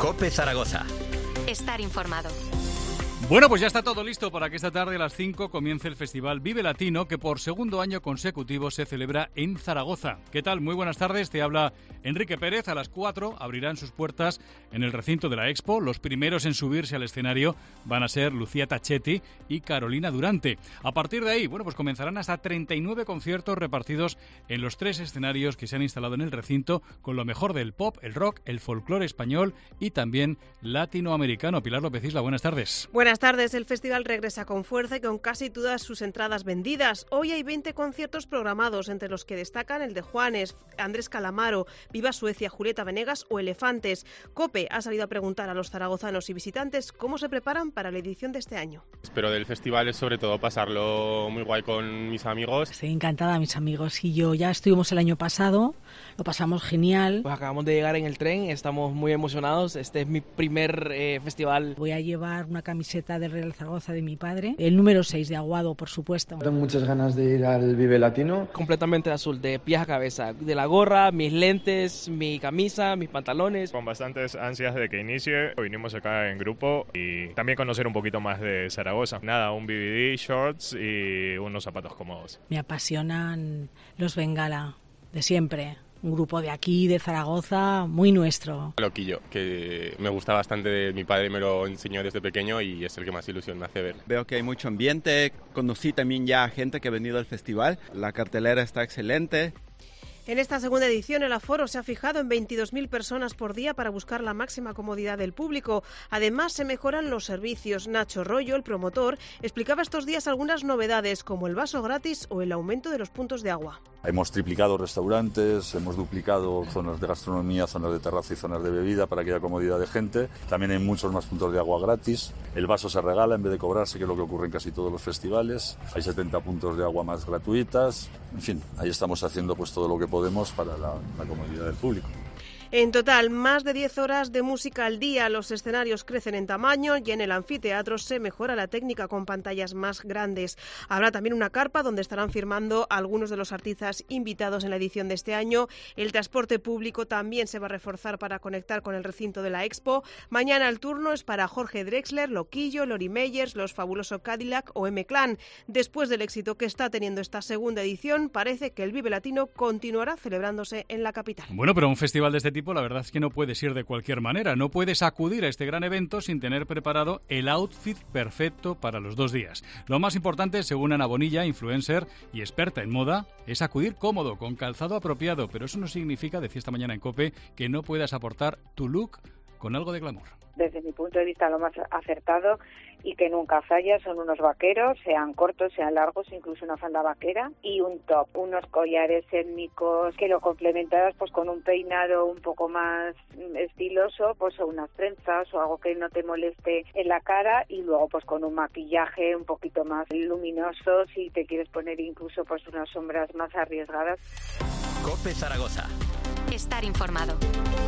COPE Zaragoza. Estar informado. Bueno, pues ya está todo listo para que esta tarde a las 5 comience el Festival Vive Latino, que por segundo año consecutivo se celebra en Zaragoza. ¿Qué tal? Muy buenas tardes, te habla Enrique Pérez. A las 4 abrirán sus puertas en el recinto de la Expo. Los primeros en subirse al escenario van a ser Lucía Tachetti y Carolina Durante. A partir de ahí, bueno, pues comenzarán hasta 39 conciertos repartidos en los 3 escenarios que se han instalado en el recinto, con lo mejor del pop, el rock, el folclore español y también latinoamericano. Pilar López Isla, buenas tardes. Buenas tardes. El festival regresa con fuerza y con casi todas sus entradas vendidas. Hoy hay 20 conciertos programados, entre los que destacan el de Juanes, Andrés Calamaro, Viva Suecia, Julieta Venegas o Elefantes. COPE ha salido a preguntar a los zaragozanos y visitantes cómo se preparan para la edición de este año. Espero del festival es sobre todo pasarlo muy guay con mis amigos. Estoy encantada, mis amigos y yo. Ya estuvimos el año pasado, lo pasamos genial. Pues acabamos de llegar en el tren, estamos muy emocionados. Este es mi primer festival. Voy a llevar una camiseta del Real Zaragoza de mi padre, el número 6 de Aguado, por supuesto. Tengo muchas ganas de ir al Vive Latino. Completamente azul, de pies a cabeza, de la gorra, mis lentes, mi camisa, mis pantalones. Con bastantes ansias de que inicie. Vinimos acá en grupo y también conocer un poquito más de Zaragoza. Nada, un BBD, shorts y unos zapatos cómodos. Me apasionan los Bengala, de siempre. Un grupo de aquí, de Zaragoza, muy nuestro. Loquillo, que me gusta bastante, mi padre me lo enseñó desde pequeño y es el que más ilusión me hace ver. Veo que hay mucho ambiente, conocí también ya gente que ha venido al festival, la cartelera está excelente. En esta segunda edición el aforo se ha fijado en 22.000 personas por día para buscar la máxima comodidad del público. Además, se mejoran los servicios. Nacho Rollo, el promotor, explicaba estos días algunas novedades, como el vaso gratis o el aumento de los puntos de agua. Hemos triplicado restaurantes, hemos duplicado zonas de gastronomía, zonas de terraza y zonas de bebida para que haya comodidad de gente. También hay muchos más puntos de agua gratis. El vaso se regala en vez de cobrarse, que es lo que ocurre en casi todos los festivales. Hay 70 puntos de agua más gratuitas. En fin, ahí estamos haciendo pues todo lo que podemos para la comodidad del público. En total, más de 10 horas de música al día. Los escenarios crecen en tamaño y en el anfiteatro se mejora la técnica con pantallas más grandes. Habrá también una carpa donde estarán firmando algunos de los artistas invitados en la edición de este año. El transporte público también se va a reforzar para conectar con el recinto de la Expo. Mañana el turno es para Jorge Drexler, Loquillo, Lori Meyers, Los Fabulosos Cadillac o M-Clan. Después del éxito que está teniendo esta segunda edición, parece que el Vive Latino continuará celebrándose en la capital. Bueno, pero un festival de este tipo, la verdad es que no puedes ir de cualquier manera. No puedes acudir a este gran evento sin tener preparado el outfit perfecto para los 2 días. Lo más importante, según Ana Bonilla, influencer y experta en moda, es acudir cómodo, con calzado apropiado. Pero eso no significa, decía esta mañana en COPE, que no puedas aportar tu look con algo de glamour. Desde mi punto de vista, lo más acertado y que nunca falla son unos vaqueros, sean cortos, sean largos, incluso una falda vaquera y un top, unos collares étnicos que lo complementadas pues con un peinado un poco más estiloso, pues o unas trenzas o algo que no te moleste en la cara y luego pues con un maquillaje un poquito más luminoso si te quieres poner incluso pues unas sombras más arriesgadas. COPE Zaragoza. Estar informado.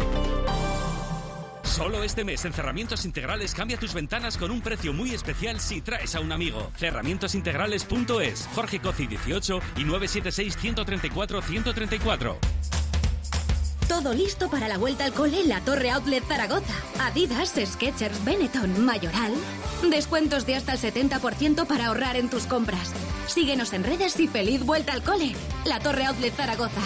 Solo este mes en Cerramientos Integrales cambia tus ventanas con un precio muy especial si traes a un amigo. Cerramientosintegrales.es, Jorge Coci 18 y 976-134-134. Todo listo para la vuelta al cole en la Torre Outlet Zaragoza. Adidas, Skechers, Benetton, Mayoral. Descuentos de hasta el 70% para ahorrar en tus compras. Síguenos en redes y feliz vuelta al cole. La Torre Outlet Zaragoza.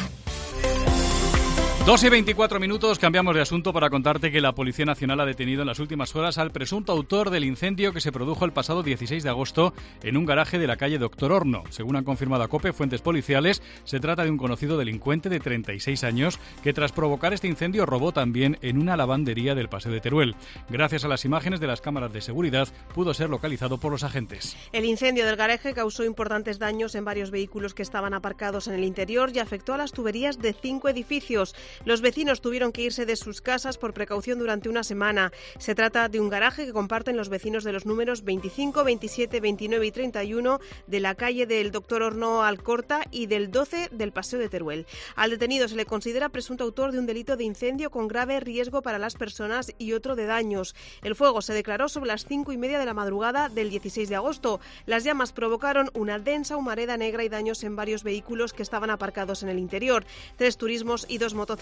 2:24, cambiamos de asunto para contarte que la Policía Nacional ha detenido en las últimas horas al presunto autor del incendio que se produjo el pasado 16 de agosto en un garaje de la calle Doctor Horno. Según han confirmado a COPE fuentes policiales, se trata de un conocido delincuente de 36 años que tras provocar este incendio robó también en una lavandería del Paseo de Teruel. Gracias a las imágenes de las cámaras de seguridad pudo ser localizado por los agentes. El incendio del garaje causó importantes daños en varios vehículos que estaban aparcados en el interior y afectó a las tuberías de 5 edificios. Los vecinos tuvieron que irse de sus casas por precaución durante una semana. Se trata de un garaje que comparten los vecinos de los números 25, 27, 29 y 31 de la calle del Doctor Horno Alcorta y del 12 del Paseo de Teruel. Al detenido se le considera presunto autor de un delito de incendio con grave riesgo para las personas y otro de daños. El fuego se declaró sobre las 5:30 de la madrugada del 16 de agosto. Las llamas provocaron una densa humareda negra y daños en varios vehículos que estaban aparcados en el interior. 3 turismos y 2 motocicletas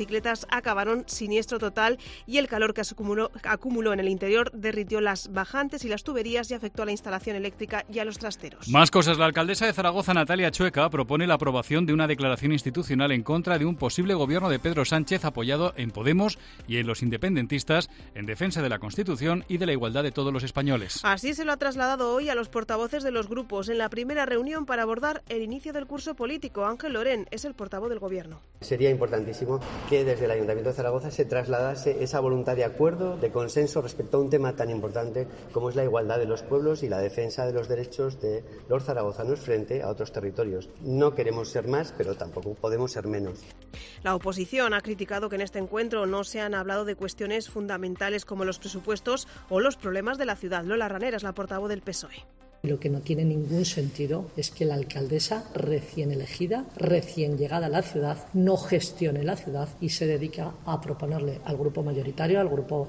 motocicletas acabaron siniestro total y el calor que acumuló en el interior derritió las bajantes y las tuberías y afectó a la instalación eléctrica y a los trasteros. Más cosas. La alcaldesa de Zaragoza, Natalia Chueca, propone la aprobación de una declaración institucional en contra de un posible gobierno de Pedro Sánchez apoyado en Podemos y en los independentistas en defensa de la Constitución y de la igualdad de todos los españoles. Así se lo ha trasladado hoy a los portavoces de los grupos en la primera reunión para abordar el inicio del curso político. Ángel Lorén es el portavoz del Gobierno. Sería importantísimo que desde el Ayuntamiento de Zaragoza se trasladase esa voluntad de acuerdo, de consenso respecto a un tema tan importante como es la igualdad de los pueblos y la defensa de los derechos de los zaragozanos frente a otros territorios. No queremos ser más, pero tampoco podemos ser menos. La oposición ha criticado que en este encuentro no se han hablado de cuestiones fundamentales como los presupuestos o los problemas de la ciudad. Lola Ranera es la portavoz del PSOE. Lo que no tiene ningún sentido es que la alcaldesa recién elegida, recién llegada a la ciudad, no gestione la ciudad y se dedica a proponerle al grupo mayoritario, al grupo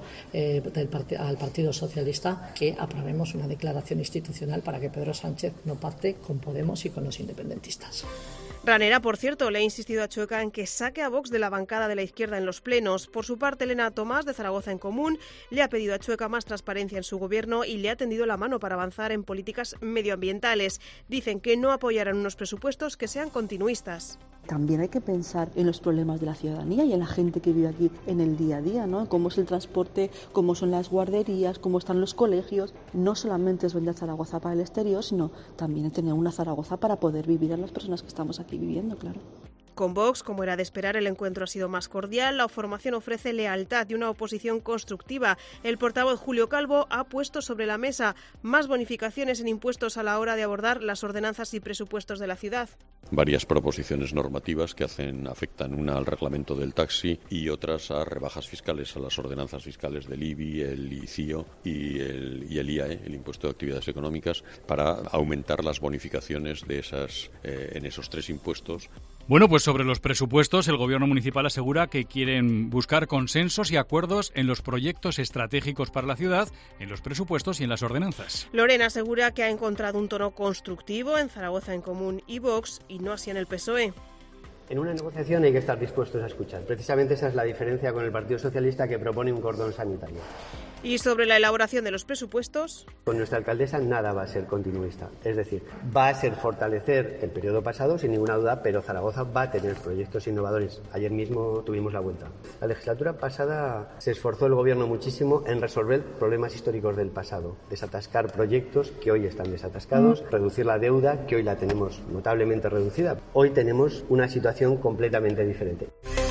al Partido Socialista, que aprobemos una declaración institucional para que Pedro Sánchez no pacte con Podemos y con los independentistas. Ranera, por cierto, le ha insistido a Chueca en que saque a Vox de la bancada de la izquierda en los plenos. Por su parte, Elena Tomás, de Zaragoza en Común, le ha pedido a Chueca más transparencia en su gobierno y le ha tendido la mano para avanzar en políticas medioambientales. Dicen que no apoyarán unos presupuestos que sean continuistas. También hay que pensar en los problemas de la ciudadanía y en la gente que vive aquí en el día a día, ¿no? Cómo es el transporte, cómo son las guarderías, cómo están los colegios. No solamente es vender Zaragoza para el exterior, sino también tener una Zaragoza para poder vivir a las personas que estamos aquí viviendo, claro. Con Vox, como era de esperar, el encuentro ha sido más cordial. La formación ofrece lealtad y una oposición constructiva. El portavoz Julio Calvo ha puesto sobre la mesa más bonificaciones en impuestos a la hora de abordar las ordenanzas y presupuestos de la ciudad. Varias proposiciones normativas que afectan una al reglamento del taxi y otras a rebajas fiscales, a las ordenanzas fiscales del IBI, el ICIO y el IAE, el Impuesto de Actividades Económicas, para aumentar las bonificaciones de en esos tres impuestos. Bueno, pues sobre los presupuestos, el Gobierno municipal asegura que quieren buscar consensos y acuerdos en los proyectos estratégicos para la ciudad, en los presupuestos y en las ordenanzas. Lorena asegura que ha encontrado un tono constructivo en Zaragoza en Común y Vox, y no así en el PSOE. En una negociación hay que estar dispuestos a escuchar. Precisamente esa es la diferencia con el Partido Socialista, que propone un cordón sanitario. Y sobre la elaboración de los presupuestos, con nuestra alcaldesa nada va a ser continuista. Es decir, va a ser fortalecer el periodo pasado, sin ninguna duda, pero Zaragoza va a tener proyectos innovadores. Ayer mismo tuvimos la vuelta. La legislatura pasada se esforzó el Gobierno muchísimo en resolver problemas históricos del pasado. Desatascar proyectos que hoy están desatascados, reducir la deuda, que hoy la tenemos notablemente reducida. Hoy tenemos una situación completamente diferente.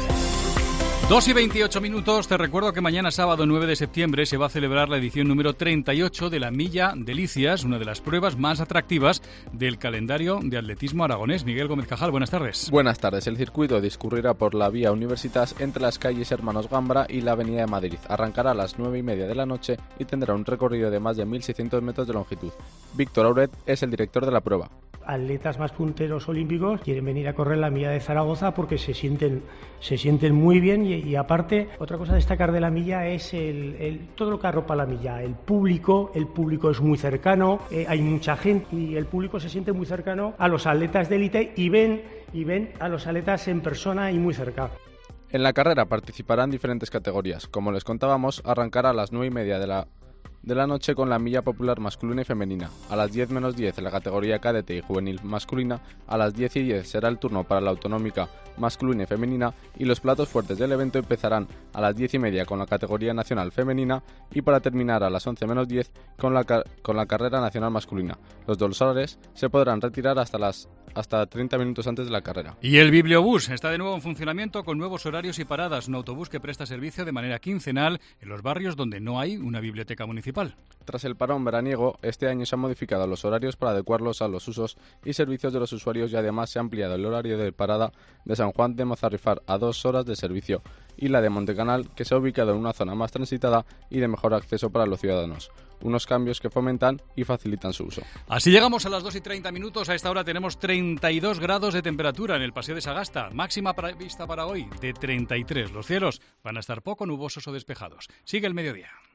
2:28. Te recuerdo que mañana sábado 9 de septiembre se va a celebrar la edición número 38 de la Milla Delicias, una de las pruebas más atractivas del calendario de atletismo aragonés. Miguel Gómez Cajal, buenas tardes. Buenas tardes. El circuito discurrirá por la vía Universitas entre las calles Hermanos Gambra y la Avenida de Madrid. Arrancará a las 9:30 de la noche y tendrá un recorrido de más de 1.600 metros de longitud. Víctor Auret es el director de la prueba. Atletas más punteros olímpicos quieren venir a correr la Milla de Zaragoza porque se sienten muy bien y aparte, otra cosa a destacar de la Milla es todo lo que arropa la Milla. El público es muy cercano, hay mucha gente y el público se siente muy cercano a los atletas de élite y ven a los atletas en persona y muy cerca. En la carrera participarán diferentes categorías. Como les contábamos, arrancará a las 9:30 de la noche con la milla popular masculina y femenina. A las 10:10 en la categoría cadete y juvenil masculina. A las 10:10 será el turno para la autonómica masculina y femenina, y los platos fuertes del evento empezarán a las 10:30 con la categoría nacional femenina y para terminar a las 11:10 con la carrera nacional masculina. Los dorsales se podrán retirar hasta 30 minutos antes de la carrera. Y el Bibliobús está de nuevo en funcionamiento con nuevos horarios y paradas. Un autobús que presta servicio de manera quincenal en los barrios donde no hay una biblioteca municipal. Tras el parón veraniego, este año se han modificado los horarios para adecuarlos a los usos y servicios de los usuarios y además se ha ampliado el horario de parada de San Juan de Mozarrifar a 2 horas de servicio y la de Montecanal, que se ha ubicado en una zona más transitada y de mejor acceso para los ciudadanos. Unos cambios que fomentan y facilitan su uso. Así llegamos a las 2:30. A esta hora tenemos 32 grados de temperatura en el Paseo de Sagasta. Máxima prevista para hoy de 33. Los cielos van a estar poco nubosos o despejados. Sigue el mediodía.